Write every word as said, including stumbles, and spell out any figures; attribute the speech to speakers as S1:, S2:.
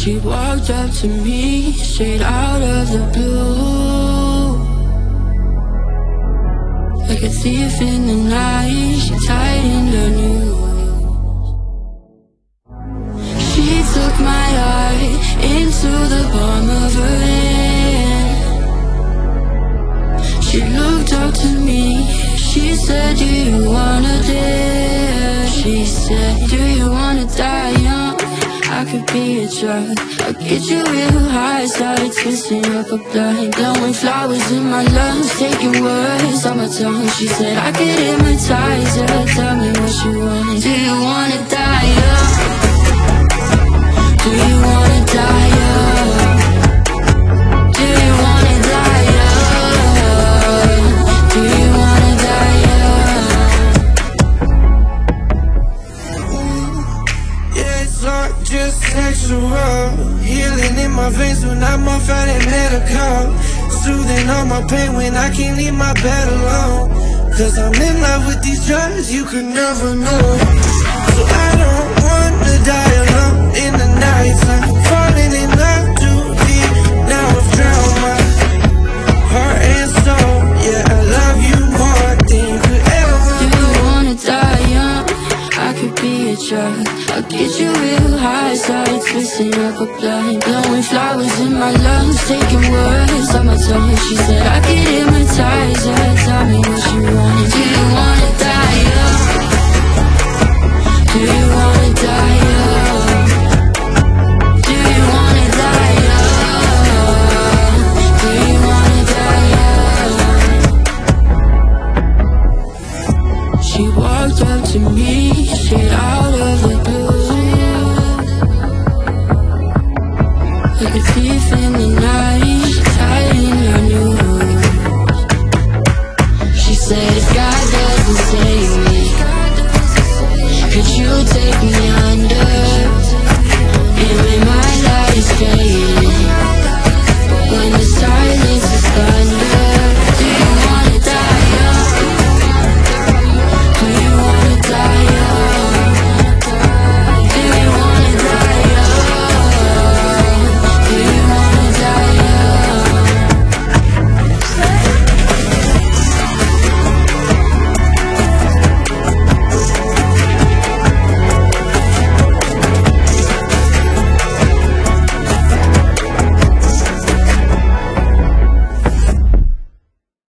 S1: She walked up to me, straight out of the blue. Like a thief in the night, she tightened her noose. She took my eye into the palm of her hand. She looked up to me, she said, do you wanna dance? She said, do you wanna die young? I could be a drug, I'll get you real high. Started twisting up a blunt, blowing flowers in my lungs, taking words on my tongue. She said I could hypnotize her, tell me what you want. Do you wanna die young? Do you wanna die young? Do you wanna die young? Do you wanna die young?
S2: Yeah, it's not just sexual, healing in my veins when I'm off at a medical, soothing all my pain when I can't leave my bed alone. Cause I'm in love with these drugs, you could never know. So I don't wanna die alone in the night. I'm falling in love too deep, now I've drowned my heart and soul. Yeah, I love you more than you could ever
S1: Do
S2: know.
S1: you wanna die young? I could be a drug, I'll get you real high. Started twisting up a blunt, blowing flowers in my lungs, taking words on my tongue. She said I could hypnotize her, tell me what you want. Do you wanna die young? Do you wanna die young? Do you wanna die young? Do you wanna die young? She walked up to me, straight out of